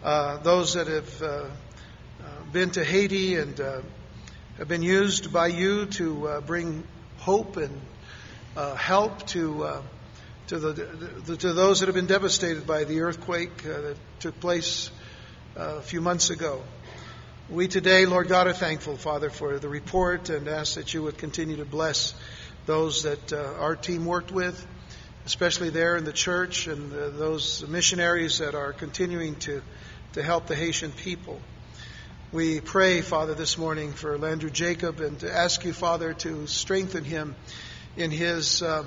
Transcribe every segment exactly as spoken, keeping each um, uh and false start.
uh, those that have uh, uh, been to Haiti and uh, have been used by you to uh, bring hope and uh, help to uh, to the, the to those that have been devastated by the earthquake uh, that took place uh, a few months ago. We today, Lord God, are thankful, Father, for the report and ask that you would continue to bless those that uh, our team worked with, especially there in the church, and uh, those missionaries that are continuing to, to help the Haitian people. We pray, Father, this morning for Landry Jacob and to ask you, Father, to strengthen him in his uh,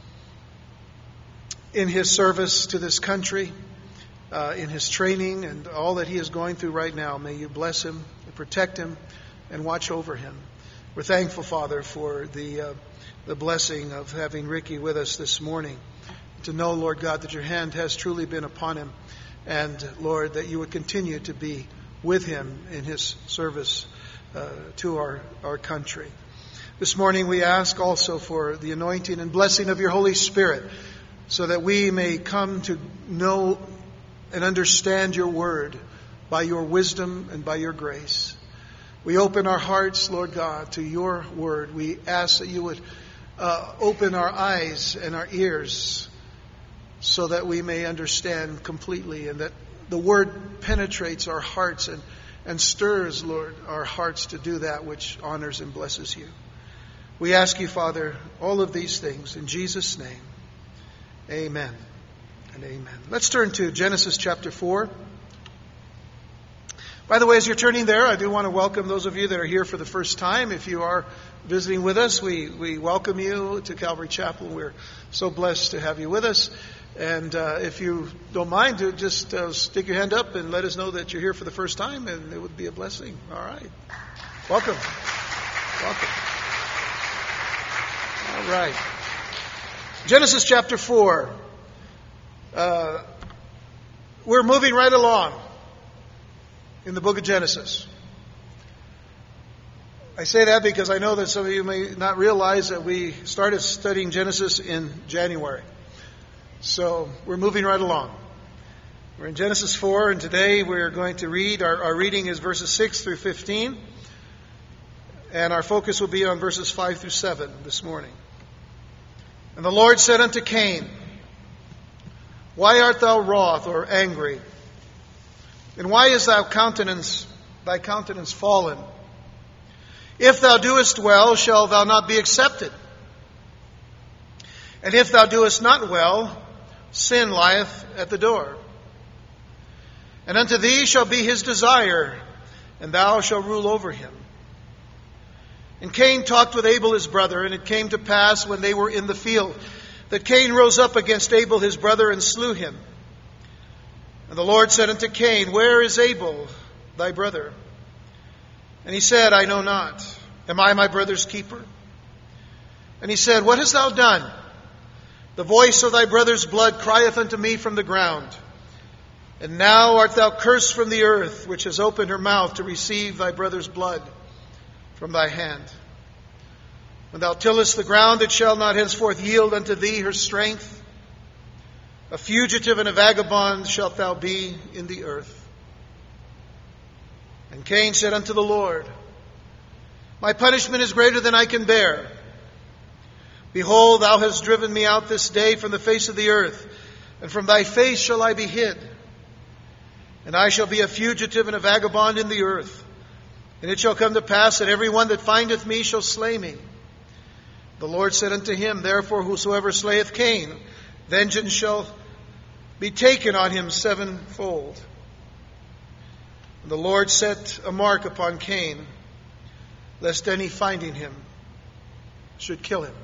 in his service to this country, uh, in his training and all that he is going through right now. May you bless him, protect him, and watch over him. We're thankful, Father, for the uh, the blessing of having Ricky with us this morning. To know, Lord God, that your hand has truly been upon him, and, Lord, that you would continue to be with him in his service uh, to our, our country. This morning we ask also for the anointing and blessing of your Holy Spirit, so that we may come to know and understand your word by your wisdom and by your grace. We open our hearts, Lord God, to your word. We ask that you would uh, open our eyes and our ears so that we may understand completely, and that the word penetrates our hearts and, and stirs, Lord, our hearts to do that which honors and blesses you. We ask you, Father, all of these things in Jesus' name. Amen and amen. Let's turn to Genesis chapter four. By the way, as you're turning there, I do want to welcome those of you that are here for the first time. If you are visiting with us, we, we welcome you to Calvary Chapel. We're so blessed to have you with us. And uh, if you don't mind, to just uh, stick your hand up and let us know that you're here for the first time, and it would be a blessing. All right. Welcome. Welcome. All right. Genesis chapter four. Uh, we're moving right along in the book of Genesis. I say that because I know that some of you may not realize that we started studying Genesis in January. So we're moving right along. We're in Genesis four, and today we're going to read, our, our reading is verses six through fifteen, and our focus will be on verses five through seven this morning. And the Lord said unto Cain, Why art thou wroth or angry? And why is thy countenance, thy countenance fallen? If thou doest well, shall thou not be accepted? And if thou doest not well, sin lieth at the door. And unto thee shall be his desire, and thou shalt rule over him. And Cain talked with Abel his brother, and it came to pass when they were in the field, that Cain rose up against Abel his brother, and slew him. And the Lord said unto Cain, Where is Abel thy brother? And he said, I know not. Am I my brother's keeper? And he said, What hast thou done? The voice of thy brother's blood crieth unto me from the ground. And now art thou cursed from the earth, which has opened her mouth to receive thy brother's blood from thy hand. When thou tillest the ground, it shall not henceforth yield unto thee her strength. A fugitive and a vagabond shalt thou be in the earth. And Cain said unto the Lord, My punishment is greater than I can bear. Behold, thou hast driven me out this day from the face of the earth, and from thy face shall I be hid. And I shall be a fugitive and a vagabond in the earth. And it shall come to pass that every one that findeth me shall slay me. The Lord said unto him, Therefore whosoever slayeth Cain, vengeance shall be taken on him sevenfold. And the Lord set a mark upon Cain, lest any finding him should kill him.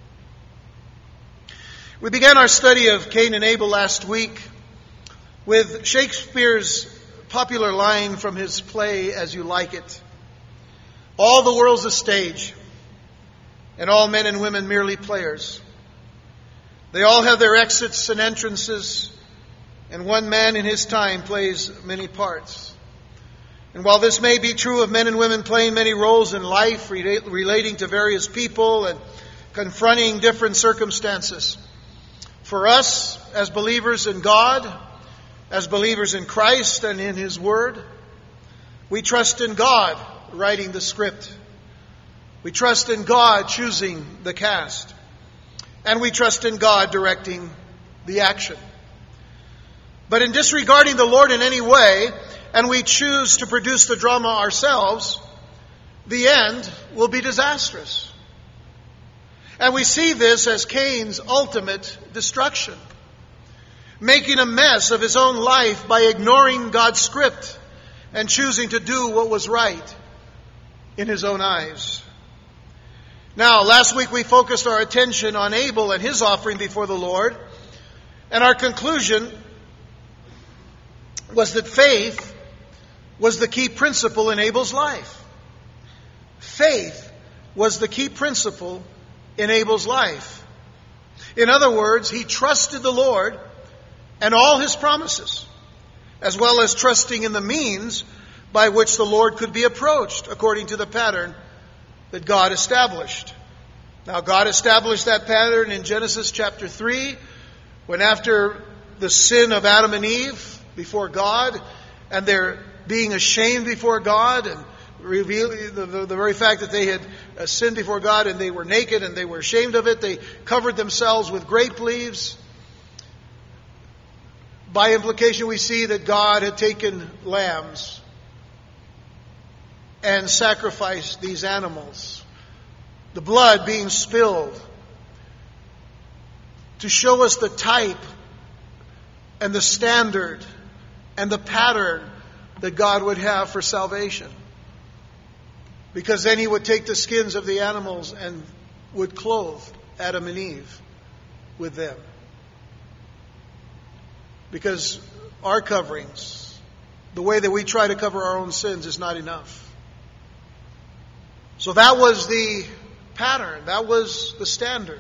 We began our study of Cain and Abel last week with Shakespeare's popular line from his play, As You Like It. All the world's a stage, and all men and women merely players. They all have their exits and entrances, and one man in his time plays many parts. And while this may be true of men and women playing many roles in life, relating to various people and confronting different circumstances, for us as believers in God, as believers in Christ and in His Word. We trust in God writing the script. We trust in God choosing the cast. And we trust in God directing the action. But in disregarding the Lord in any way, and we choose to produce the drama ourselves, the end will be disastrous. And we see this as Cain's ultimate destruction, making a mess of his own life by ignoring God's script and choosing to do what was right in his own eyes. Now, last week we focused our attention on Abel and his offering before the Lord, and our conclusion was that faith was the key principle in Abel's life. Faith was the key principle in Abel's life. In other words, he trusted the Lord and all His promises, as well as trusting in the means by which the Lord could be approached according to the pattern that God established. Now, God established that pattern in Genesis chapter three, when after the sin of Adam and Eve before God, and their being ashamed before God, and revealing the, the, the very fact that they had uh, sinned before God and they were naked and they were ashamed of it, they covered themselves with grape leaves. By implication, we see that God had taken lambs and sacrificed these animals, the blood being spilled, to show us the type and the standard and the pattern that God would have for salvation. Because then He would take the skins of the animals and would clothe Adam and Eve with them. Because our coverings, the way that we try to cover our own sins, is not enough. So that was the pattern. That was the standard.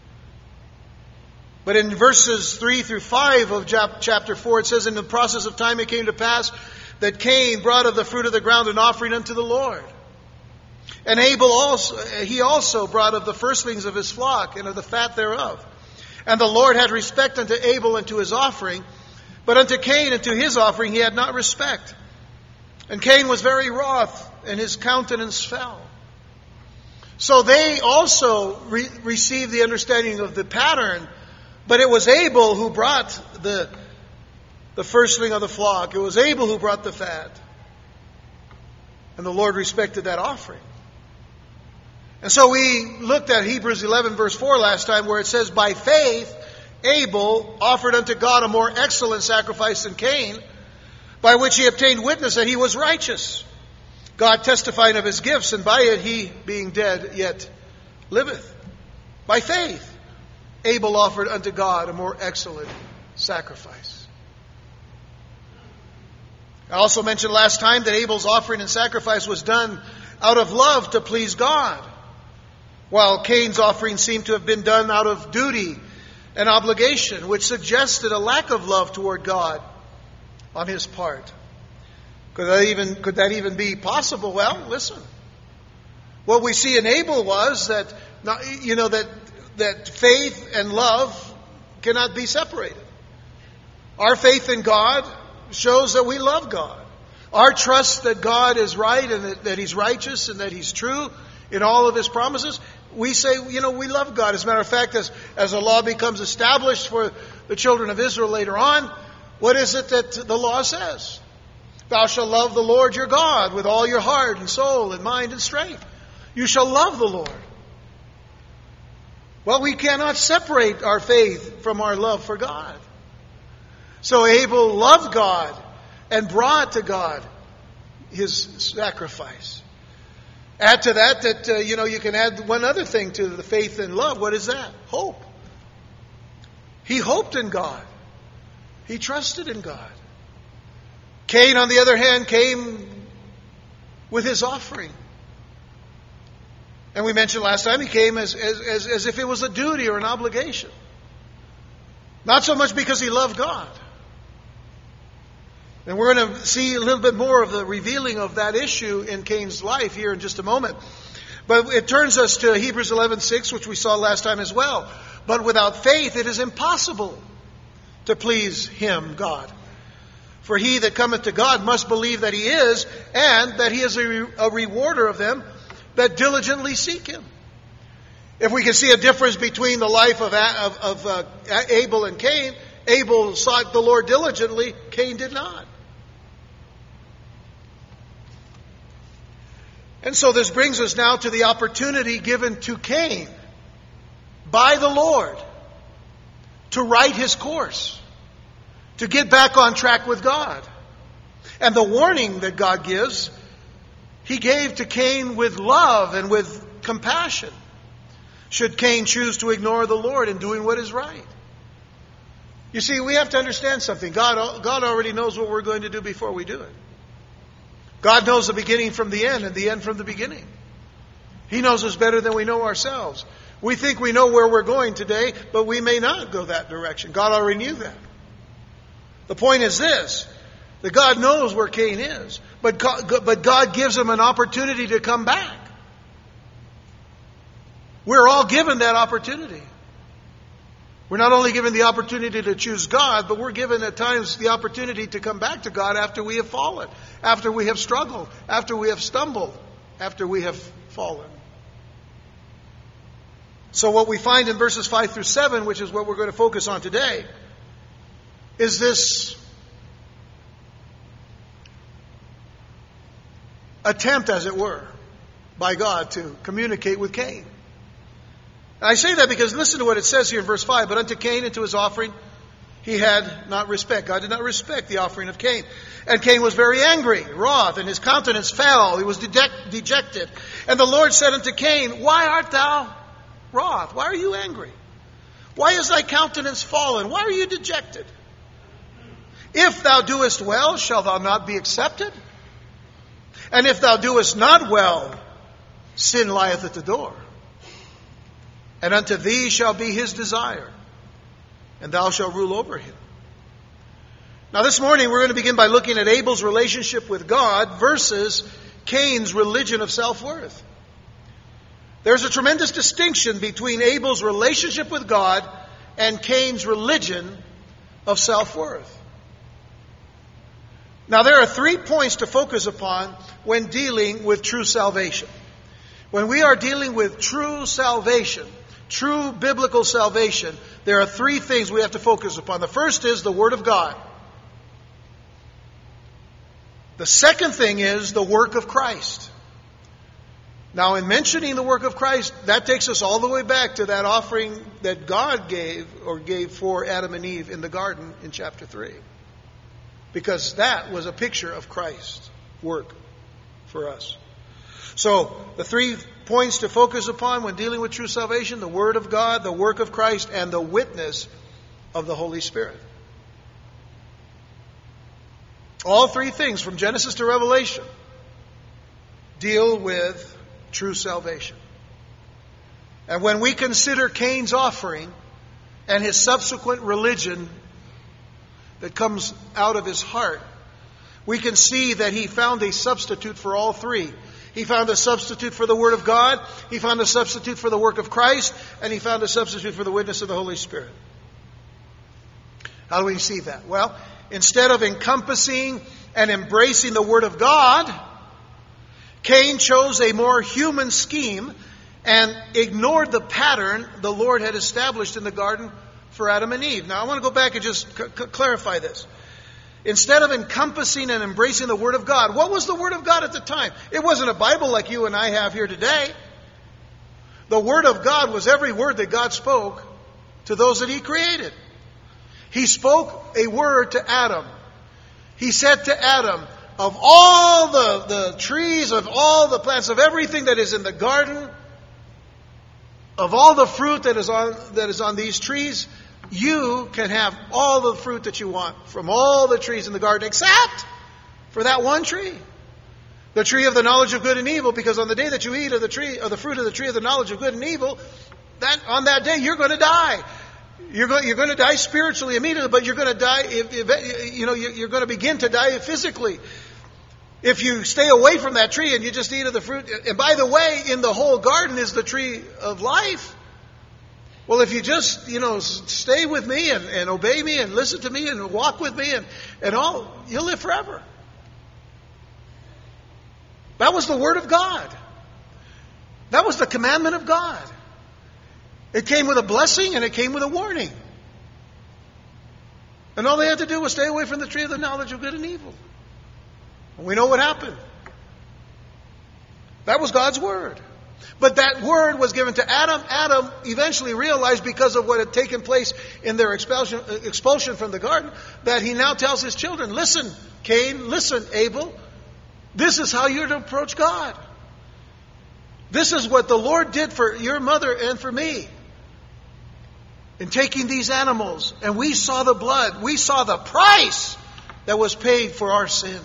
But in verses three through five of chapter four, it says, in the process of time it came to pass that Cain brought of the fruit of the ground an offering unto the Lord. And Abel also, he also brought of the firstlings of his flock and of the fat thereof. And the Lord had respect unto Abel and to his offering, but unto Cain and to his offering he had not respect. And Cain was very wroth, and his countenance fell. So they also re- received the understanding of the pattern, but it was Abel who brought the, the firstling of the flock. It was Abel who brought the fat. And the Lord respected that offering. And so we looked at Hebrews eleven verse four last time, where it says, by faith Abel offered unto God a more excellent sacrifice than Cain, by which he obtained witness that he was righteous, God testifying of his gifts, and by it he, being dead, yet liveth. By faith Abel offered unto God a more excellent sacrifice. I also mentioned last time that Abel's offering and sacrifice was done out of love to please God, while Cain's offering seemed to have been done out of duty and obligation, which suggested a lack of love toward God on his part. Could that even, could that even be possible? Well, listen. What we see in Abel was that, you know, that, that faith and love cannot be separated. Our faith in God shows that we love God. Our trust that God is right and that, that He's righteous and that He's true in all of His promises, we say, you know, we love God. As a matter of fact, as, as a law becomes established for the children of Israel later on, what is it that the law says? Thou shalt love the Lord your God with all your heart and soul and mind and strength. You shall love the Lord. Well, we cannot separate our faith from our love for God. So Abel loved God and brought to God his sacrifice. Add to that that, uh, you know, you can add one other thing to the faith and love. What is that? Hope. He hoped in God. He trusted in God. Cain, on the other hand, came with his offering. And we mentioned last time he came as, as, as, as if it was a duty or an obligation. Not so much because he loved God. And we're going to see a little bit more of the revealing of that issue in Cain's life here in just a moment. But it turns us to Hebrews eleven six, which we saw last time as well. But without faith it is impossible to please Him, God. For he that cometh to God must believe that he is, and that he is a, re- a rewarder of them that diligently seek him. If we can see a difference between the life of, of, of uh, Abel and Cain, Abel sought the Lord diligently, Cain did not. And so this brings us now to the opportunity given to Cain by the Lord to right his course, to get back on track with God. And the warning that God gives, he gave to Cain with love and with compassion, should Cain choose to ignore the Lord in doing what is right. You see, we have to understand something. God, God already knows what we're going to do before we do it. God knows the beginning from the end and the end from the beginning. He knows us better than we know ourselves. We think we know where we're going today, but we may not go that direction. God already knew that. The point is this, that God knows where Cain is, but God, but God gives him an opportunity to come back. We're all given that opportunity. We're not only given the opportunity to choose God, but we're given at times the opportunity to come back to God after we have fallen, after we have struggled, after we have stumbled, after we have fallen. So what we find in verses five through seven, which is what we're going to focus on today, is this attempt, as it were, by God to communicate with Cain. And I say that because listen to what it says here in verse five. But unto Cain and to his offering he had not respect. God did not respect the offering of Cain. And Cain was very angry, wroth, and his countenance fell. He was deject- dejected. And the Lord said unto Cain, Why art thou wroth? Why are you angry? Why is thy countenance fallen? Why are you dejected? If thou doest well, shall thou not be accepted? And if thou doest not well, sin lieth at the door. And unto thee shall be his desire, and thou shalt rule over him. Now this morning we're going to begin by looking at Abel's relationship with God versus Cain's religion of self-worth. There's a tremendous distinction between Abel's relationship with God and Cain's religion of self-worth. Now there are three points to focus upon when dealing with true salvation. When we are dealing with true salvation, true biblical salvation, there are three things we have to focus upon. The first is the Word of God. The second thing is the work of Christ. Now, in mentioning the work of Christ, that takes us all the way back to that offering that God gave or gave for Adam and Eve in the garden in chapter three. Because that was a picture of Christ's work for us. So, the three points to focus upon when dealing with true salvation: the Word of God, the work of Christ, and the witness of the Holy Spirit. All three things from Genesis to Revelation deal with true salvation. And when we consider Cain's offering and his subsequent religion that comes out of his heart, we can see that he found a substitute for all three. He found a substitute for the Word of God, he found a substitute for the work of Christ, and he found a substitute for the witness of the Holy Spirit. How do we see that? Well, instead of encompassing and embracing the Word of God, Cain chose a more human scheme and ignored the pattern the Lord had established in the garden for Adam and Eve. Now, I want to go back and just c- c- clarify this. Instead of encompassing and embracing the Word of God, what was the Word of God at the time? It wasn't a Bible like you and I have here today. The Word of God was every word that God spoke to those that He created. He spoke a word to Adam. He said to Adam, of all the, the trees, of all the plants, of everything that is in the garden, of all the fruit that is on that is on these trees, you can have all the fruit that you want from all the trees in the garden, except for that one tree, the tree of the knowledge of good and evil. Because on the day that you eat of the tree, of the fruit of the tree of the knowledge of good and evil, that on that day you're going to die. You're going, you're going to die spiritually immediately, but you're going to die. If, if, you know, you're going to begin to die physically if you stay away from that tree and you just eat of the fruit. And by the way, in the whole garden is the tree of life. Well, if you just, you know, stay with me and, and obey me and listen to me and walk with me and, and all, you'll live forever. That was the word of God. That was the commandment of God. It came with a blessing and it came with a warning. And all they had to do was stay away from the tree of the knowledge of good and evil. And we know what happened. That was God's word. But that word was given to Adam. Adam eventually realized, because of what had taken place in their expulsion, expulsion from the garden, that he now tells his children, listen, Cain, listen, Abel, this is how you're to approach God. This is what the Lord did for your mother and for me. In taking these animals, and we saw the blood, we saw the price that was paid for our sin.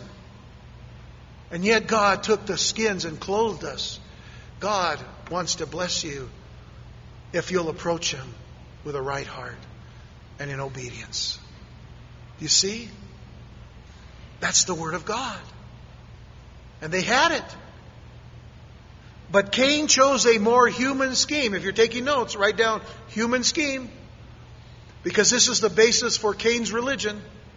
And yet God took the skins and clothed us. God wants to bless you if you'll approach Him with a right heart and in obedience. You see? That's the Word of God. And they had it. But Cain chose a more human scheme. If you're taking notes, write down human scheme. Because this is the basis for Cain's religion.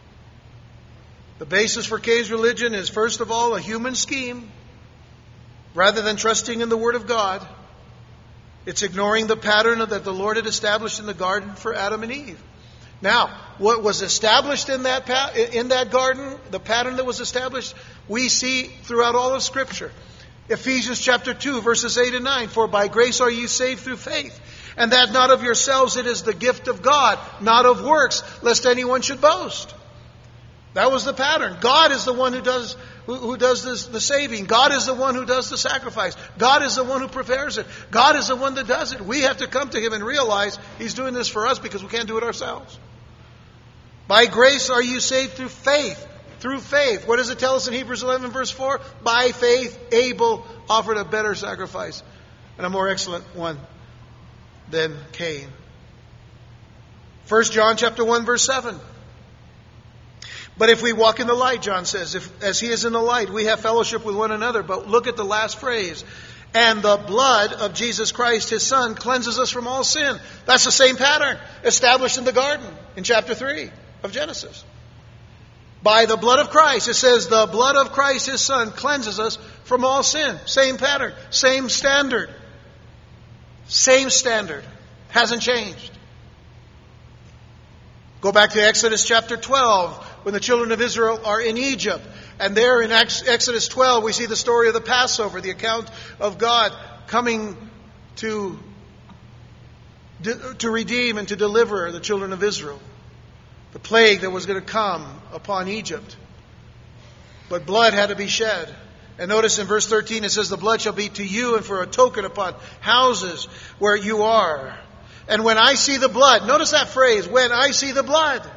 The basis for Cain's religion is, first of all, a human scheme. Rather than trusting in the Word of God, it's ignoring the pattern that the Lord had established in the garden for Adam and Eve. Now, what was established in that pa- in that garden, the pattern that was established, we see throughout all of Scripture. Ephesians chapter two, verses eight and nine. For by grace are you saved through faith, and that not of yourselves, it is the gift of God, not of works, lest anyone should boast. That was the pattern. God is the one who does who, who does this, the saving. God is the one who does the sacrifice. God is the one who prepares it. God is the one that does it. We have to come to Him and realize He's doing this for us because we can't do it ourselves. By grace are you saved through faith. Through faith. What does it tell us in Hebrews eleven verse four? By faith Abel offered a better sacrifice and a more excellent one than Cain. First John chapter one verse seven. But if we walk in the light, John says, if, as He is in the light, we have fellowship with one another. But look at the last phrase. And the blood of Jesus Christ, His Son, cleanses us from all sin. That's the same pattern established in the garden in chapter three of Genesis. By the blood of Christ, it says the blood of Christ, His Son, cleanses us from all sin. Same pattern, same standard. Same standard. Hasn't changed. Go back to Exodus chapter twelve, when the children of Israel are in Egypt. And there in Exodus twelve, we see the story of the Passover, the account of God coming to, to redeem and to deliver the children of Israel. The plague that was going to come upon Egypt. But blood had to be shed. And notice in verse thirteen it says, the blood shall be to you and for a token upon houses where you are. And when I see the blood, notice that phrase, when I see the blood,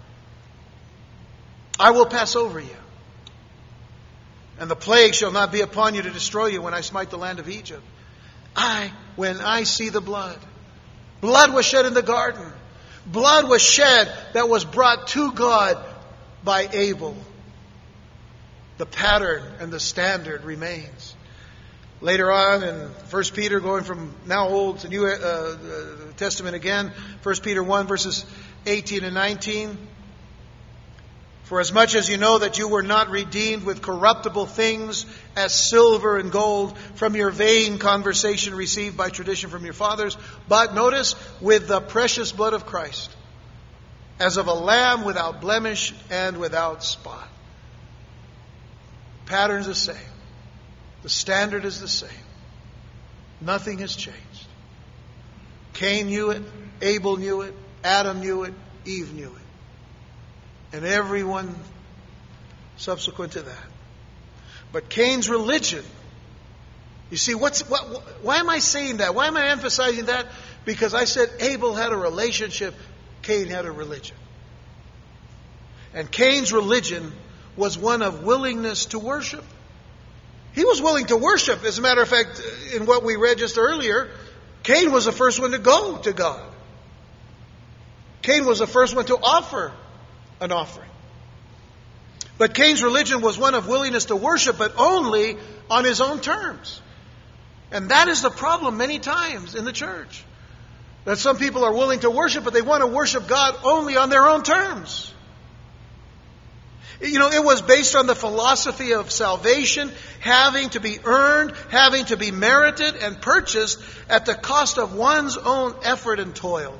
I will pass over you. And the plague shall not be upon you to destroy you when I smite the land of Egypt. I, when I see the blood. Blood was shed in the garden. Blood was shed that was brought to God by Abel. The pattern and the standard remains. Later on in First Peter, going from now Old to New uh, Testament again, First Peter one verses eighteen and nineteen. For as much as you know that you were not redeemed with corruptible things as silver and gold from your vain conversation received by tradition from your fathers, but notice, with the precious blood of Christ, as of a lamb without blemish and without spot. Pattern's the same. The standard is the same. Nothing has changed. Cain knew it, Abel knew it, Adam knew it, Eve knew it. And everyone subsequent to that. But Cain's religion, you see, what's what, why am I saying that? Why am I emphasizing that? Because I said Abel had a relationship, Cain had a religion. And Cain's religion was one of willingness to worship. He was willing to worship. As a matter of fact, in what we read just earlier, Cain was the first one to go to God. Cain was the first one to offer an offering. But Cain's religion was one of willingness to worship, but only on his own terms. And that is the problem many times in the church. That some people are willing to worship, but they want to worship God only on their own terms. You know, it was based on the philosophy of salvation having to be earned, having to be merited and purchased at the cost of one's own effort and toil.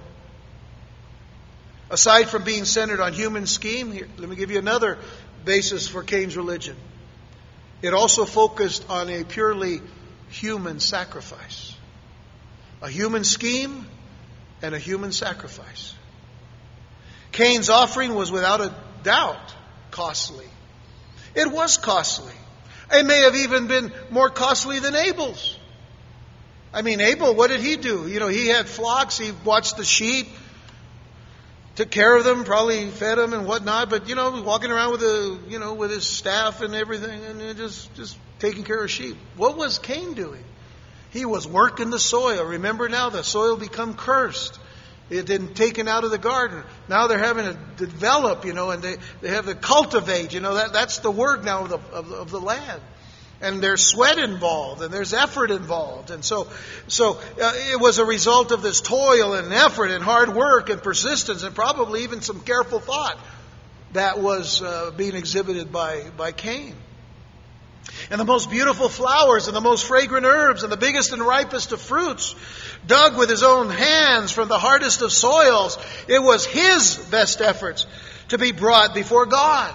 Aside from being centered on human scheme, here, let me give you another basis for Cain's religion. It also focused on a purely human sacrifice. A human scheme and a human sacrifice. Cain's offering was without a doubt costly. It was costly. It may have even been more costly than Abel's. I mean, Abel, what did he do? You know, he had flocks, he watched the sheep, took care of them, probably fed them and whatnot, but, you know, walking around with a, you know, with his staff and everything, and just, just taking care of sheep. What was Cain doing? He was working the soil. Remember now, the soil become cursed. It had been taken out of the garden. Now they're having to develop, you know, and they, they have to cultivate, you know, that, that's the word now of the, of, of the land. And there's sweat involved, and there's effort involved. And so, so uh, it was a result of this toil and effort and hard work and persistence and probably even some careful thought that was uh, being exhibited by, by Cain. And the most beautiful flowers and the most fragrant herbs and the biggest and ripest of fruits, dug with his own hands from the hardest of soils, it was his best efforts to be brought before God.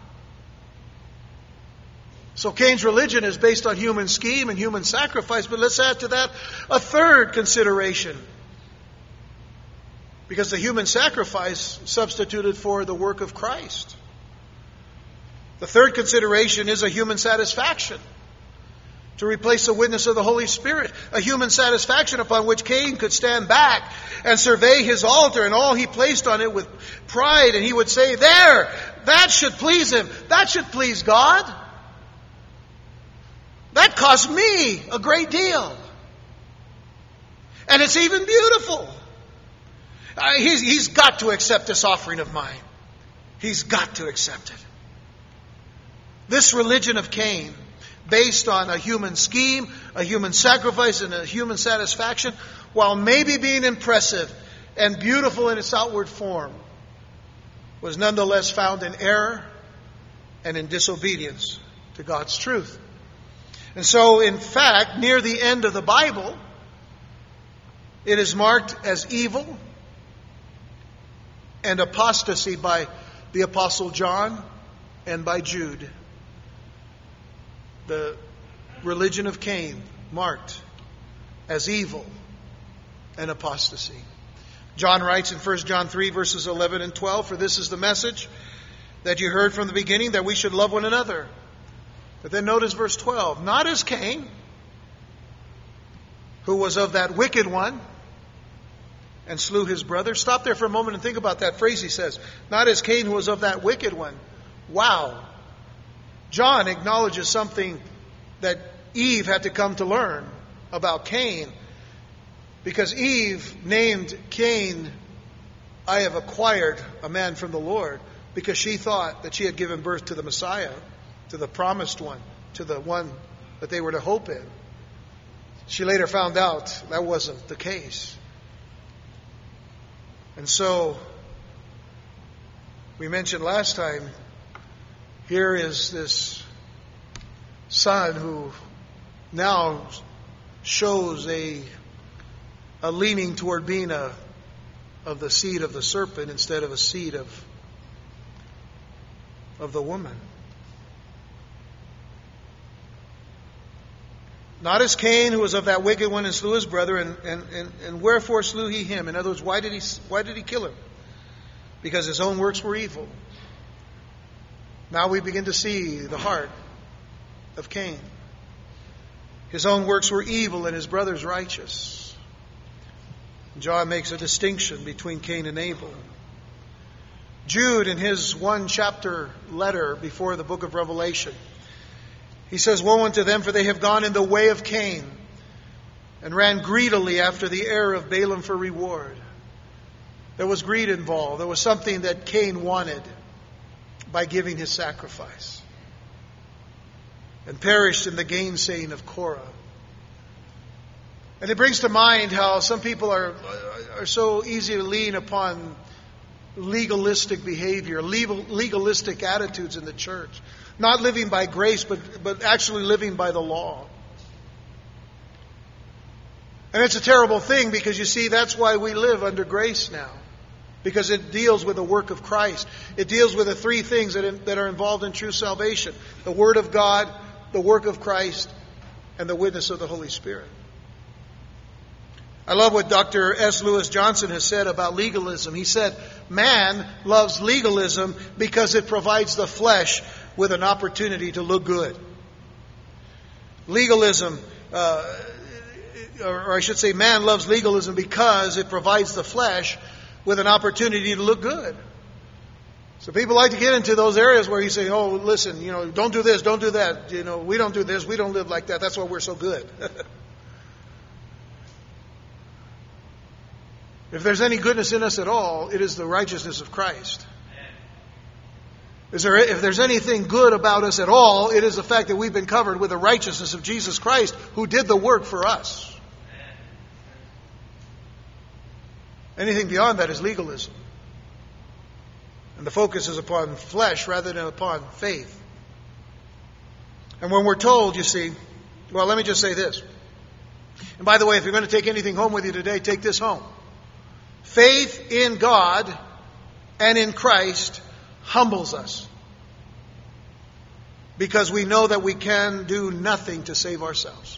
So Cain's religion is based on human scheme and human sacrifice, but let's add to that a third consideration. Because the human sacrifice substituted for the work of Christ. The third consideration is a human satisfaction to replace the witness of the Holy Spirit. A human satisfaction upon which Cain could stand back and survey his altar and all he placed on it with pride. And he would say, there, that should please him. That should please God. That cost me a great deal. And it's even beautiful. Uh, he's, he's got to accept this offering of mine. He's got to accept it. This religion of Cain, based on a human scheme, a human sacrifice, and a human satisfaction, while maybe being impressive and beautiful in its outward form, was nonetheless found in error and in disobedience to God's truth. And so, in fact, near the end of the Bible, it is marked as evil and apostasy by the Apostle John and by Jude. The religion of Cain marked as evil and apostasy. John writes in First John three, verses eleven and twelve, for this is the message that you heard from the beginning, that we should love one another. But then notice verse twelve, not as Cain, who was of that wicked one and slew his brother. Stop there for a moment and think about that phrase he says. Not as Cain, who was of that wicked one. Wow. John acknowledges something that Eve had to come to learn about Cain. Because Eve named Cain, I have acquired a man from the Lord. Because she thought that she had given birth to the Messiah, to the promised one, to the one that they were to hope in. She later found out that wasn't the case. And so, we mentioned last time, here is this son who now shows a, a leaning toward being a, of the seed of the serpent instead of a seed of, of the woman. Not as Cain, who was of that wicked one and slew his brother, and, and, and, and wherefore slew he him? In other words, why did he why did he kill him? Because his own works were evil. Now we begin to see the heart of Cain. His own works were evil and his brother's righteous. John makes a distinction between Cain and Abel. Jude, in his one chapter letter before the book of Revelation, he says, woe unto them, for they have gone in the way of Cain and ran greedily after the error of Balaam for reward. There was greed involved. There was something that Cain wanted by giving his sacrifice, and perished in the gainsaying of Korah. And it brings to mind how some people are are so easy to lean upon legalistic behavior, legal, legalistic attitudes in the church. Not living by grace, but, but actually living by the law. And it's a terrible thing because, you see, that's why we live under grace now. Because it deals with the work of Christ. It deals with the three things that, that are involved in true salvation. The Word of God, the work of Christ, and the witness of the Holy Spirit. I love what Doctor S. Lewis Johnson has said about legalism. He said, man loves legalism because it provides the flesh with an opportunity to look good. Legalism, uh, or I should say man loves legalism because it provides the flesh with an opportunity to look good. So people like to get into those areas where you say, oh, listen, you know, don't do this, don't do that. You know, we don't do this, we don't live like that. That's why we're so good. If there's any goodness in us at all, it is the righteousness of Christ. Is there, if there's anything good about us at all, it is the fact that we've been covered with the righteousness of Jesus Christ, who did the work for us. Anything beyond that is legalism. And the focus is upon flesh rather than upon faith. And when we're told, you see, well, let me just say this. And by the way, if you're going to take anything home with you today, take this home. Faith in God and in Christ humbles us. Because we know that we can do nothing to save ourselves.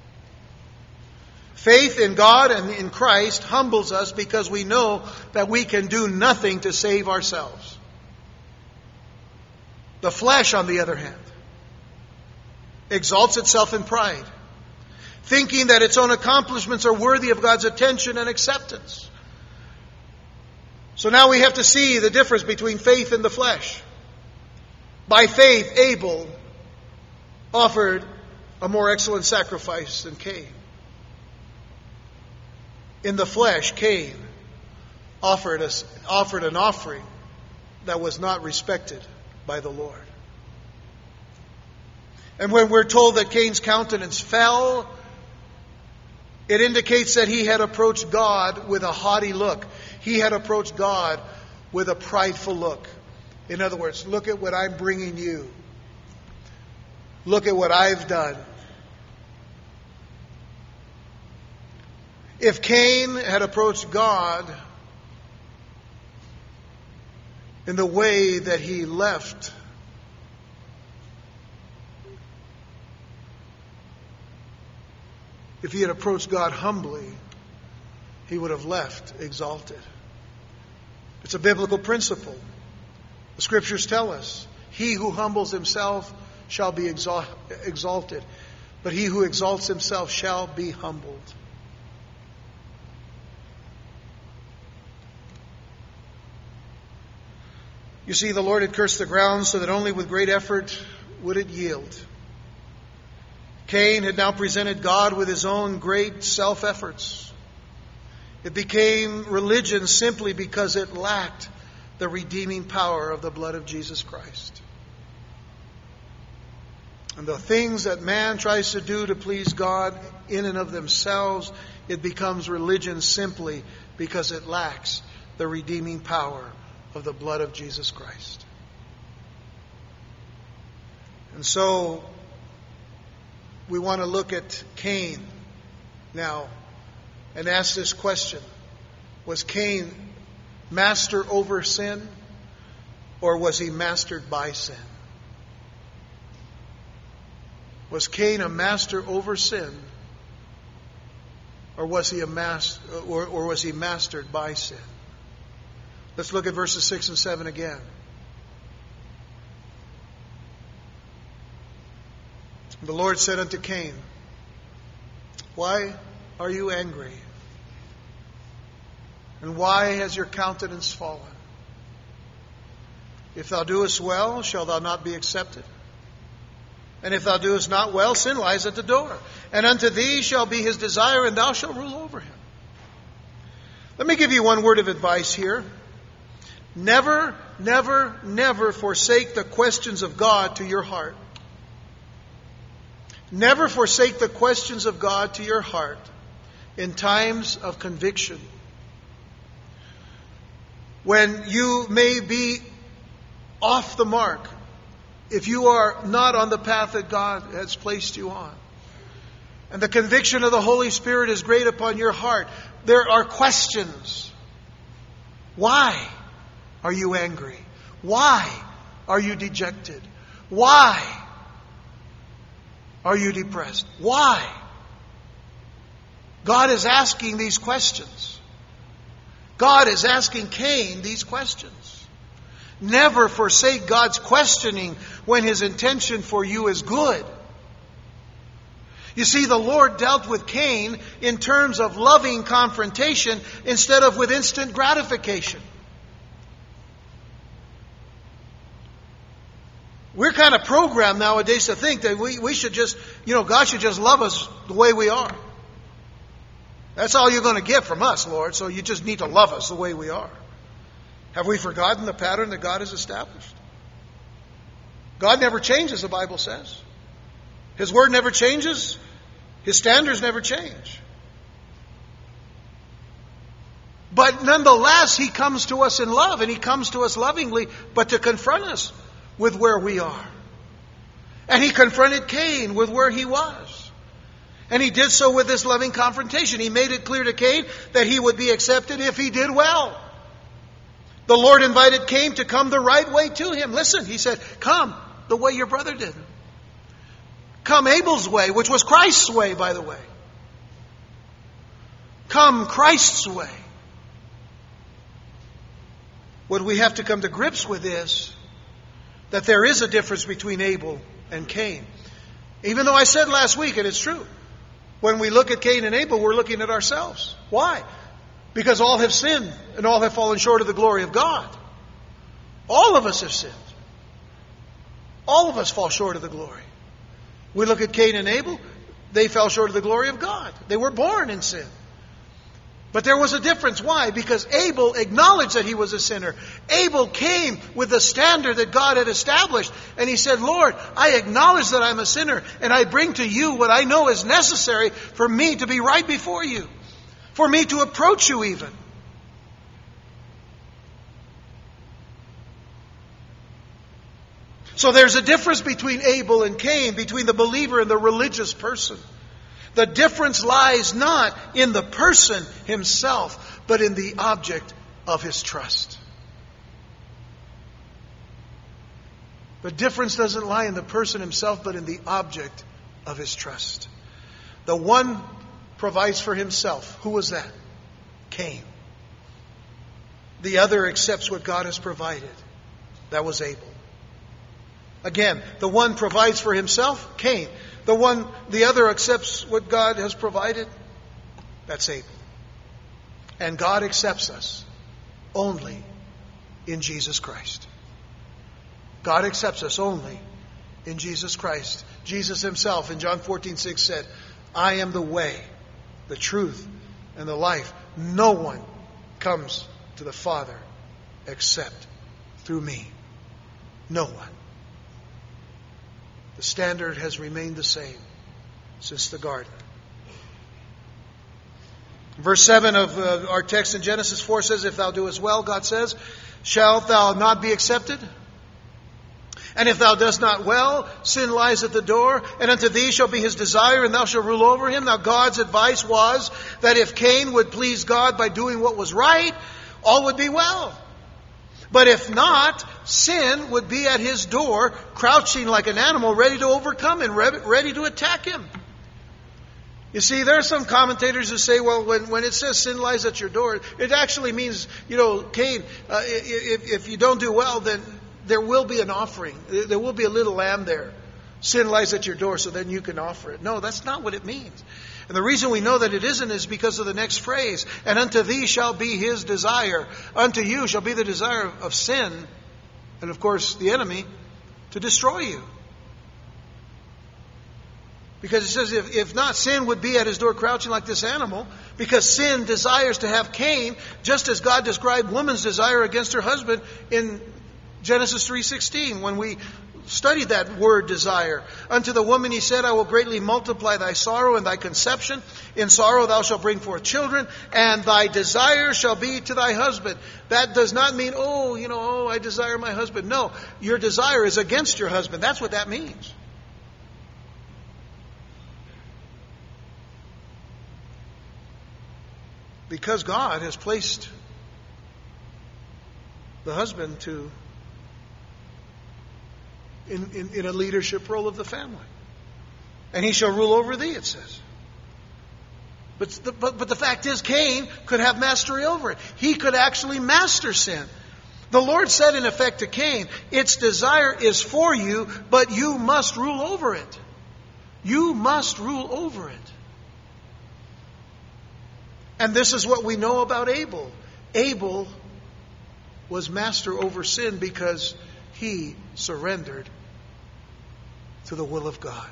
Faith in God and in Christ humbles us because we know that we can do nothing to save ourselves. The flesh, on the other hand, exalts itself in pride, thinking that its own accomplishments are worthy of God's attention and acceptance. So now we have to see the difference between faith and the flesh. By faith, Abel offered a more excellent sacrifice than Cain. In the flesh, Cain offered us offered an offering that was not respected by the Lord. And when we're told that Cain's countenance fell, it indicates that he had approached God with a haughty look. He had approached God with a prideful look. In other words, look at what I'm bringing you. Look at what I've done. If Cain had approached God in the way that he left, if he had approached God humbly, he would have left exalted. It's a biblical principle. The Scriptures tell us, he who humbles himself shall be exalt- exalted, but he who exalts himself shall be humbled. You see, the Lord had cursed the ground so that only with great effort would it yield. Cain had now presented God with his own great self-efforts. It became religion simply because it lacked the redeeming power of the blood of Jesus Christ. And the things that man tries to do to please God in and of themselves, it becomes religion simply because it lacks the redeeming power of the blood of Jesus Christ. And so we want to look at Cain now and ask this question. Was Cain master over sin, or was he mastered by sin? Was Cain a master over sin, or was he a mas- or, or was he mastered by sin? Let's look at verses six and seven again. The Lord said unto Cain, why are you angry? And why has your countenance fallen? If thou doest well, shall thou not be accepted? And if thou doest not well, sin lies at the door. And unto thee shall be his desire, and thou shalt rule over him. Let me give you one word of advice here. Never, never, never forsake the questions of God to your heart. Never forsake the questions of God to your heart in times of conviction, when you may be off the mark, if you are not on the path that God has placed you on, and the conviction of the Holy Spirit is great upon your heart, there are questions. Why are you angry? Why are you dejected? Why are you depressed? Why? God is asking these questions. God is asking Cain these questions. Never forsake God's questioning when His intention for you is good. You see, the Lord dealt with Cain in terms of loving confrontation instead of with instant gratification. We're kind of programmed nowadays to think that we, we should just, you know, God should just love us the way we are. That's all you're going to get from us, Lord, so you just need to love us the way we are. Have we forgotten the pattern that God has established? God never changes, the Bible says. His Word never changes. His standards never change. But nonetheless, He comes to us in love, and He comes to us lovingly, but to confront us with where we are. And He confronted Cain with where he was. And He did so with this loving confrontation. He made it clear to Cain that he would be accepted if he did well. The Lord invited Cain to come the right way to Him. Listen, He said, come the way your brother did. Come Abel's way, which was Christ's way, by the way. Come Christ's way. What we have to come to grips with is that there is a difference between Abel and Cain. Even though I said last week, and it's true, when we look at Cain and Abel, we're looking at ourselves. Why? Because all have sinned and all have fallen short of the glory of God. All of us have sinned. All of us fall short of the glory. We look at Cain and Abel, they fell short of the glory of God. They were born in sin. But there was a difference. Why? Because Abel acknowledged that he was a sinner. Abel came with the standard that God had established. And he said, Lord, I acknowledge that I'm a sinner, and I bring to you what I know is necessary for me to be right before you. For me to approach you even. So there's a difference between Abel and Cain, between the believer and the religious person. The difference lies not in the person himself, but in the object of his trust. The difference doesn't lie in the person himself, but in the object of his trust. The one provides for himself. Who was that? Cain. The other accepts what God has provided. That was Abel. Again, the one provides for himself, Cain. The one, the other accepts what God has provided. That's Abel. And God accepts us only in Jesus Christ. God accepts us only in Jesus Christ. Jesus Himself in John fourteen six said, I am the way, the truth, and the life. No one comes to the Father except through me. No one. The standard has remained the same since the garden. Verse seven of uh, our text in Genesis four says, if thou doest well, God says, shalt thou not be accepted? And if thou dost not well, sin lies at the door, and unto thee shall be his desire, and thou shalt rule over him. Now God's advice was that if Cain would please God by doing what was right, all would be well. But if not, sin would be at his door, crouching like an animal, ready to overcome him, ready to attack him. You see, there are some commentators who say, well, when, when it says sin lies at your door, it actually means, you know, Cain, uh, if, if you don't do well, then there will be an offering. There will be a little lamb there. Sin lies at your door, so then you can offer it. No, that's not what it means. And the reason we know that it isn't is because of the next phrase. And unto thee shall be his desire. Unto you shall be the desire of sin. And of course, the enemy, to destroy you. Because it says, if, if not, sin would be at his door crouching like this animal. Because sin desires to have Cain, just as God described woman's desire against her husband in Genesis three sixteen, when we Study that word desire. Unto the woman he said, I will greatly multiply thy sorrow and thy conception. In sorrow thou shalt bring forth children, and thy desire shall be to thy husband. That does not mean, oh, you know, oh, I desire my husband. No, your desire is against your husband. That's what that means. Because God has placed the husband to In, in, in a leadership role of the family. And he shall rule over thee, it says. But the, but, but the fact is, Cain could have mastery over it. He could actually master sin. The Lord said in effect to Cain, its desire is for you, but you must rule over it. You must rule over it. And this is what we know about Abel. Abel was master over sin because he surrendered to the will of God.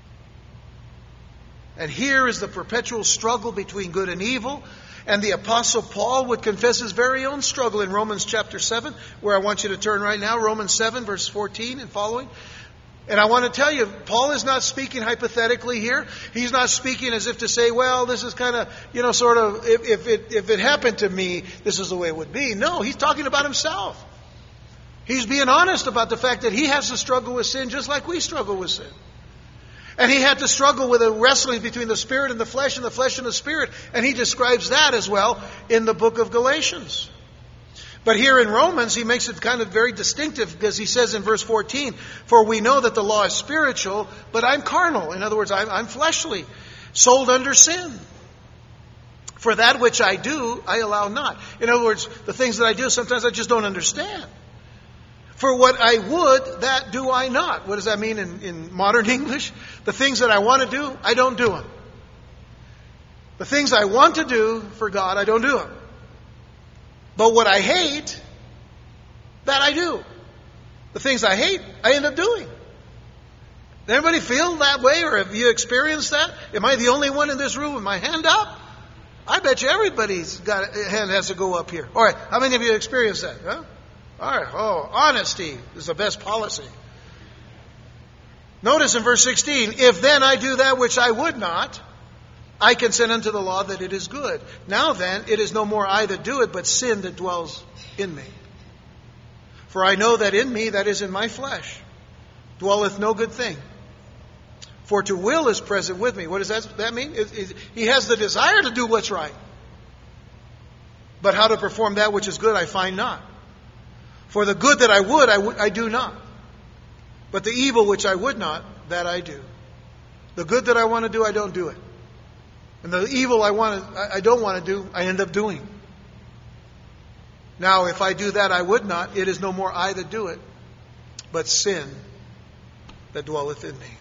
And here is the perpetual struggle between good and evil. And the Apostle Paul would confess his very own struggle in Romans chapter seven, where I want you to turn right now, Romans seven, verse fourteen and following. And I want to tell you, Paul is not speaking hypothetically here. He's not speaking as if to say, well, this is kind of, you know, sort of, if, if it if it happened to me, this is the way it would be. No, he's talking about himself. He's being honest about the fact that he has to struggle with sin just like we struggle with sin. And he had to struggle with a wrestling between the spirit and the flesh and the flesh and the spirit. And he describes that as well in the book of Galatians. But here in Romans, he makes it kind of very distinctive because he says in verse fourteen, for we know that the law is spiritual, but I'm carnal. In other words, I'm, I'm fleshly, sold under sin. For that which I do, I allow not. In other words, the things that I do, sometimes I just don't understand. For what I would, that do I not. What does that mean in, in modern English? The things that I want to do, I don't do them. The things I want to do for God, I don't do them. But what I hate, that I do. The things I hate, I end up doing. Does anybody feel that way, or have you experienced that? Am I the only one in this room with my hand up? I bet you everybody's got a hand has to go up here. All right, how many of you experienced that? Huh? All right. Oh, honesty is the best policy. Notice in verse sixteen, if then I do that which I would not, I consent unto the law that it is good. Now then, it is no more I that do it, but sin that dwells in me. For I know that in me, that is in my flesh, dwelleth no good thing. For to will is present with me. What does that, that mean? It, it, he has the desire to do what's right. But how to perform that which is good, I find not. For the good that I would, I, would, I do not. But the evil which I would not, that I do. The good that I want to do, I don't do it. And the evil I want to, I don't want to do, I end up doing. Now, if I do that I would not, it is no more I that do it, but sin that dwelleth in me.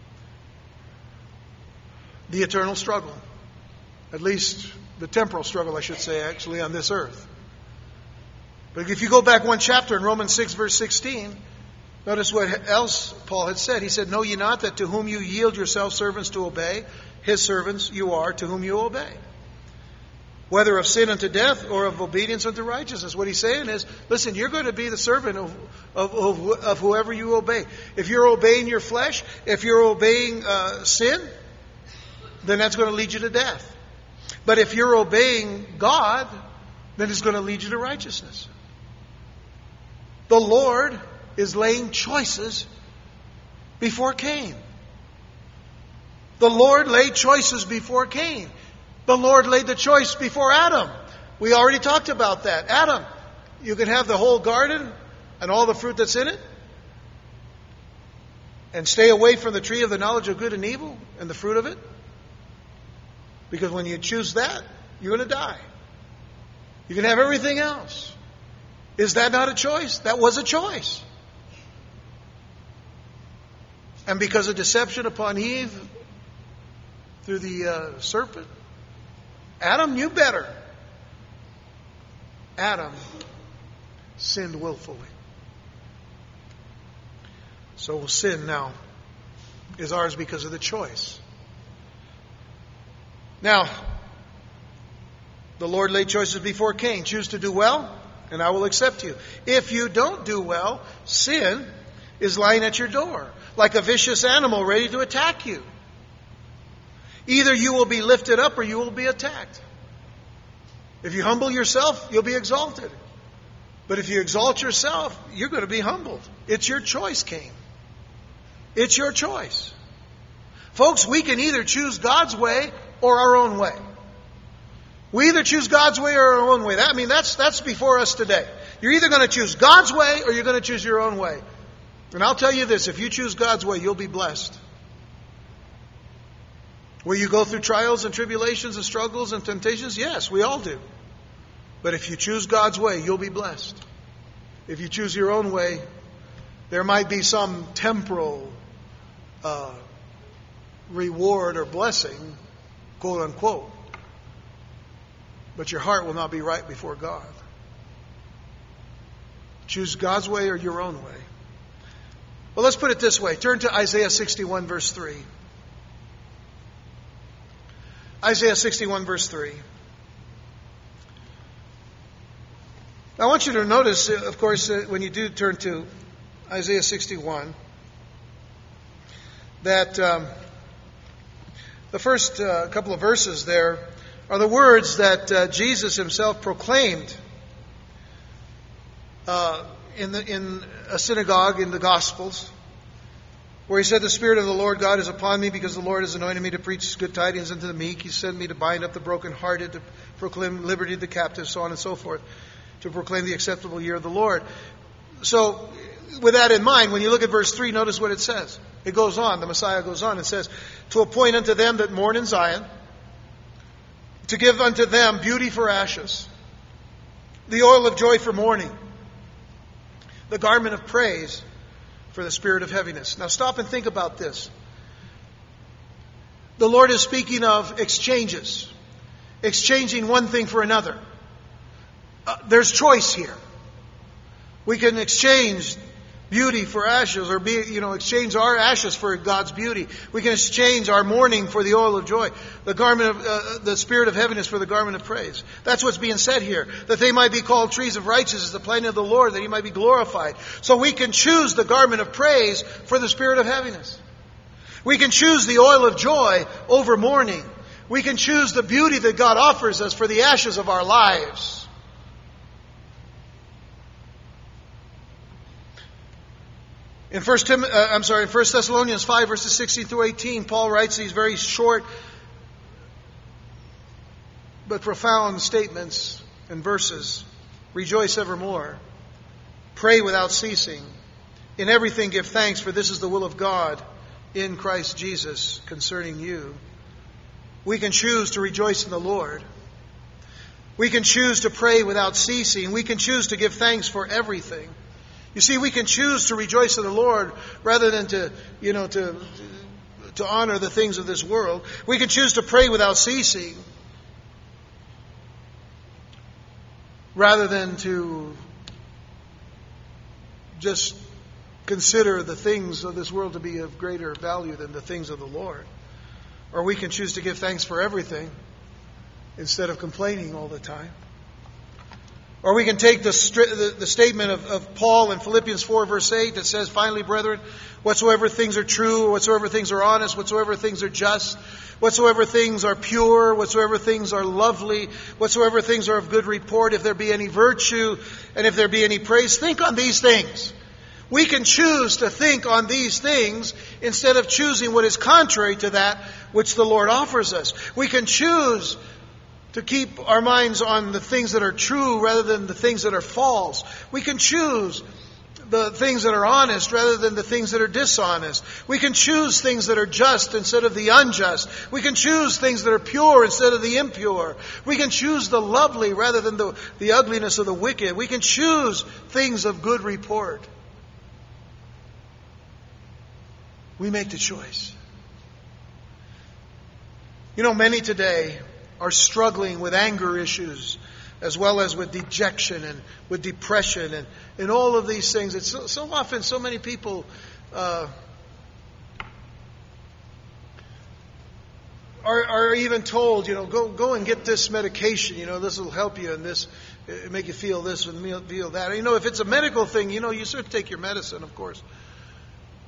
The eternal struggle. At least the temporal struggle, I should say, actually, on this earth. But if you go back one chapter in Romans six, verse sixteen, notice what else Paul had said. He said, know ye not that to whom you yield yourselves servants to obey, his servants you are to whom you obey. Whether of sin unto death or of obedience unto righteousness. What he's saying is, listen, you're going to be the servant of, of, of, of whoever you obey. If you're obeying your flesh, if you're obeying uh, sin, then that's going to lead you to death. But if you're obeying God, then it's going to lead you to righteousness. The Lord is laying choices before Cain. The Lord laid choices before Cain. The Lord laid the choice before Adam. We already talked about that. Adam, you can have the whole garden and all the fruit that's in it, and stay away from the tree of the knowledge of good and evil and the fruit of it. Because when you choose that, you're going to die. You can have everything else. Is that not a choice? That was a choice. And because of deception upon Eve through the uh, serpent, Adam knew better. Adam sinned willfully. So sin now is ours because of the choice. Now, the Lord laid choices before Cain. Choose to do well, and I will accept you. If you don't do well, sin, is lying at your door, like a vicious animal ready to attack you. Either you will be lifted up or you will be attacked. If you humble yourself, you'll be exalted. But if you exalt yourself, you're going to be humbled. It's your choice, Cain. It's your choice. Folks, we can either choose God's way or our own way. We either choose God's way or our own way. That, I mean, that's, that's before us today. You're either going to choose God's way or you're going to choose your own way. And I'll tell you this, if you choose God's way, you'll be blessed. Will you go through trials and tribulations and struggles and temptations? Yes, we all do. But if you choose God's way, you'll be blessed. If you choose your own way, there might be some temporal uh, reward or blessing, quote unquote. But your heart will not be right before God. Choose God's way or your own way. Well, let's put it this way. Turn to Isaiah sixty-one, verse three. Isaiah sixty-one, verse three. I want you to notice, of course, when you do turn to Isaiah sixty-one, that um, the first uh, couple of verses there are the words that uh, Jesus himself proclaimed uh, in the, in a synagogue in the Gospels, where he said, "The Spirit of the Lord God is upon me, because the Lord has anointed me to preach good tidings unto the meek. He sent me to bind up the brokenhearted, to proclaim liberty to the captives," so on and so forth, to proclaim the acceptable year of the Lord. So, with that in mind, when you look at verse three, notice what it says. It goes on, the Messiah goes on, it says, "To appoint unto them that mourn in Zion, to give unto them beauty for ashes, the oil of joy for mourning, the garment of praise for the spirit of heaviness." Now stop and think about this. The Lord is speaking of exchanges, exchanging one thing for another. Uh, there's choice here. We can exchange beauty for ashes, or be, you know, exchange our ashes for God's beauty. We can exchange our mourning for the oil of joy, the garment of uh, the spirit of heaviness for the garment of praise. That's what's being said here. That they might be called trees of righteousness, the planting of the Lord, that He might be glorified. So we can choose the garment of praise for the spirit of heaviness. We can choose the oil of joy over mourning. We can choose the beauty that God offers us for the ashes of our lives. In First Tim, uh, I'm sorry, in First Thessalonians five, verses sixteen through eighteen, Paul writes these very short but profound statements and verses. "Rejoice evermore. Pray without ceasing. In everything give thanks, for this is the will of God in Christ Jesus concerning you." We can choose to rejoice in the Lord. We can choose to pray without ceasing. We can choose to give thanks for everything. You see, we can choose to rejoice in the Lord rather than to, you know, to, to honor the things of this world. We can choose to pray without ceasing rather than to just consider the things of this world to be of greater value than the things of the Lord. Or we can choose to give thanks for everything instead of complaining all the time. Or we can take the, the, the statement of, of Paul in Philippians four, verse eight, that says, "Finally, brethren, whatsoever things are true, whatsoever things are honest, whatsoever things are just, whatsoever things are pure, whatsoever things are lovely, whatsoever things are of good report, if there be any virtue, and if there be any praise, think on these things." We can choose to think on these things instead of choosing what is contrary to that which the Lord offers us. We can choose to keep our minds on the things that are true rather than the things that are false. We can choose the things that are honest rather than the things that are dishonest. We can choose things that are just instead of the unjust. We can choose things that are pure instead of the impure. We can choose the lovely rather than the, the ugliness of the wicked. We can choose things of good report. We make the choice. You know, many today are struggling with anger issues as well as with dejection and with depression and, and all of these things. It's so, so often so many people uh, are, are even told, you know, go go and get this medication. You know, this will help you and this uh, make you feel this and feel that. You know, if it's a medical thing, you know, you should take your medicine, of course.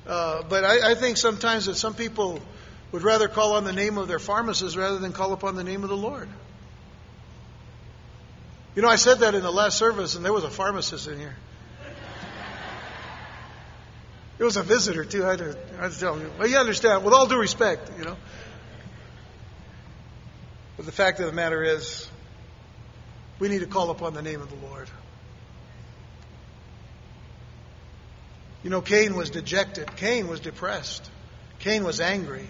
Uh, but I, I think sometimes that some people would rather call on the name of their pharmacist rather than call upon the name of the Lord. You know, I said that in the last service, and there was a pharmacist in here. It was a visitor, too. I had to, I had to tell you. Well, you understand, with all due respect, you know. But the fact of the matter is, we need to call upon the name of the Lord. You know, Cain was dejected. Cain was depressed. Cain was angry.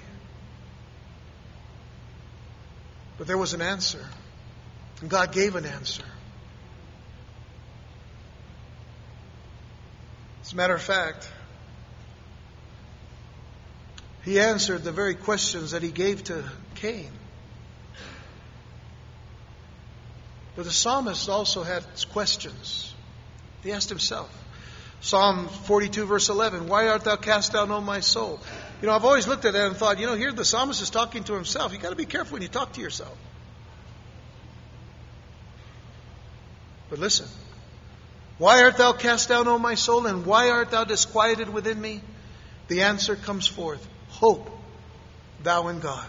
But there was an answer. And God gave an answer. As a matter of fact, He answered the very questions that He gave to Cain. But the psalmist also had questions. He asked himself. Psalm forty-two, verse eleven, why art thou cast down, O my soul? You know, I've always looked at that and thought, you know, here the psalmist is talking to himself. You've got to be careful when you talk to yourself. But listen. Why art thou cast down, O my soul, and why art thou disquieted within me? The answer comes forth. Hope thou in God.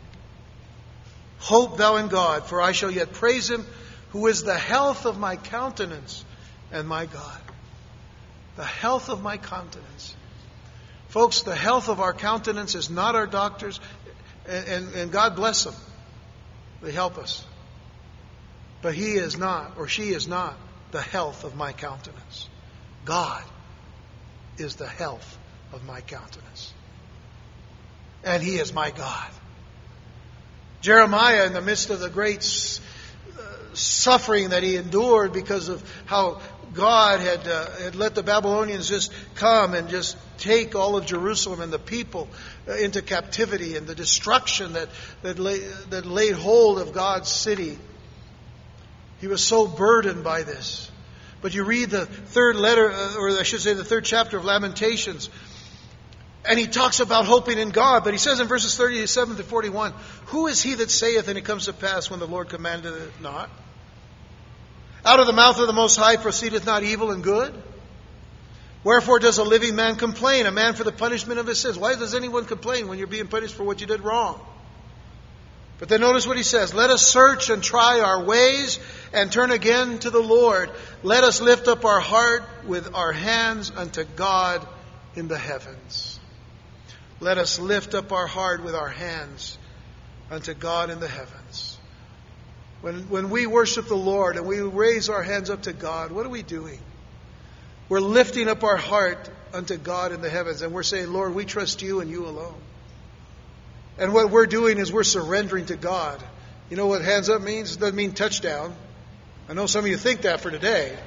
Hope thou in God, for I shall yet praise Him, who is the health of my countenance and my God. The health of my countenance. Folks, the health of our countenance is not our doctors, and, and, and God bless them. They help us. But He is not, or she is not, the health of my countenance. God is the health of my countenance. And He is my God. Jeremiah, in the midst of the great suffering that he endured because of how God had, uh, had let the Babylonians just come and just take all of Jerusalem and the people uh, into captivity, and the destruction that that, lay, that laid hold of God's city. He was so burdened by this. But you read the third letter, uh, or I should say the third chapter of Lamentations, and he talks about hoping in God. But he says in verses thirty-seven to forty-one, who is he that saith, and it comes to pass when the Lord commanded it not? Out of the mouth of the Most High proceedeth not evil and good? Wherefore does a living man complain, a man for the punishment of his sins? Why does anyone complain when you're being punished for what you did wrong? But then notice what he says. Let us search and try our ways and turn again to the Lord. Let us lift up our heart with our hands unto God in the heavens. Let us lift up our heart with our hands unto God in the heavens. When, when we worship the Lord and we raise our hands up to God, what are we doing? We're lifting up our heart unto God in the heavens, and we're saying, Lord, we trust You and You alone. And what we're doing is we're surrendering to God. You know what hands up means? It doesn't mean touchdown. I know some of you think that for today.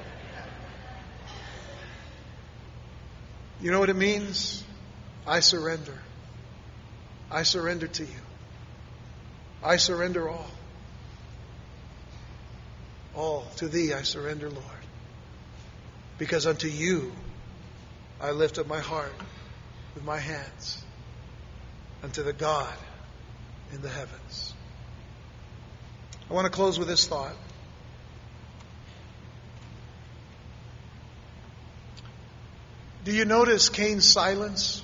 You know what it means? I surrender. I surrender to You. I surrender all. All to Thee I surrender, Lord. Because unto You I lift up my heart with my hands unto the God in the heavens. I want to close with this thought. Do you notice Cain's silence?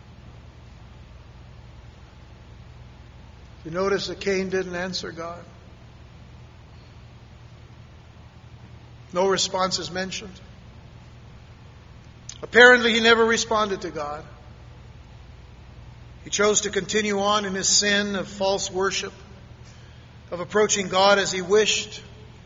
You notice that Cain didn't answer God? No response is mentioned. Apparently he never responded to God. He chose to continue on in his sin of false worship, of approaching God as he wished.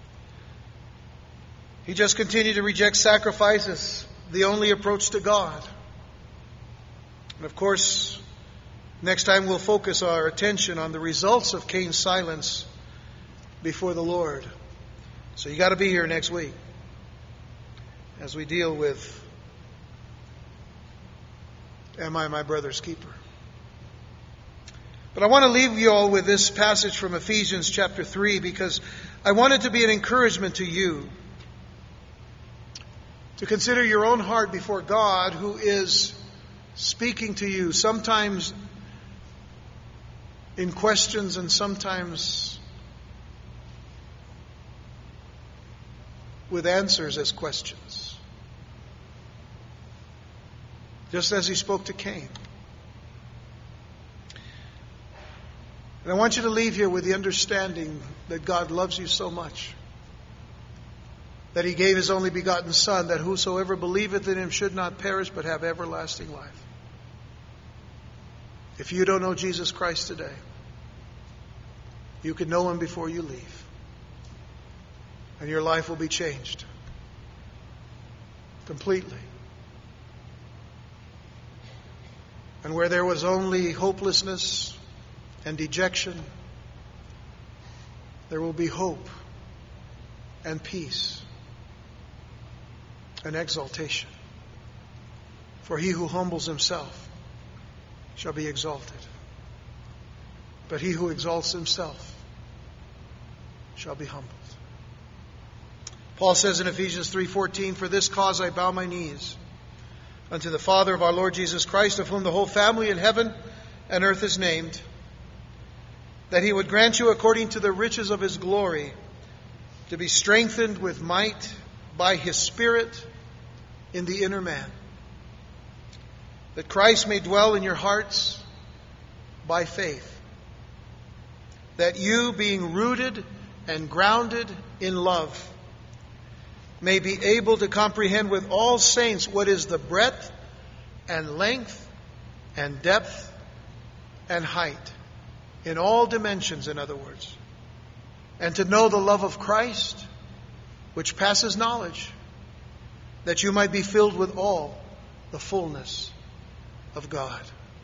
He just continued to reject sacrifice as the only approach to God. And of course, next time we'll focus our attention on the results of Cain's silence before the Lord. So you got to be here next week as we deal with, am I my brother's keeper? But I want to leave you all with this passage from Ephesians chapter three, because I want it to be an encouragement to you to consider your own heart before God, who is speaking to you, sometimes in questions and sometimes with answers as questions. just as he spoke to Cain. And I want you to leave here with the understanding that God loves you so much, that he gave his only begotten Son, that whosoever believeth in him should not perish but have everlasting life. If you don't know Jesus Christ today, you can know him before you leave, and your life will be changed completely. And where there was only hopelessness and dejection, there will be hope and peace and exaltation. For he who humbles himself shall be exalted, but he who exalts himself shall be humbled. Paul says in Ephesians three fourteen, "For this cause I bow my knees unto the Father of our Lord Jesus Christ, of whom the whole family in heaven and earth is named, that he would grant you according to the riches of his glory to be strengthened with might by his Spirit in the inner man, that Christ may dwell in your hearts by faith, that you, being rooted and grounded in love, may be able to comprehend with all saints what is the breadth and length and depth and height, in all dimensions, in other words, and to know the love of Christ, which passes knowledge, that you might be filled with all the fullness of God.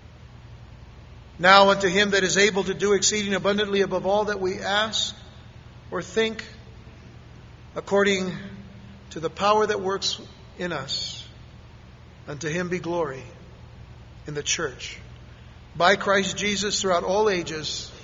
Now unto him that is able to do exceeding abundantly above all that we ask or think, according to the power that works in us, unto him be glory in the church by Christ Jesus throughout all ages,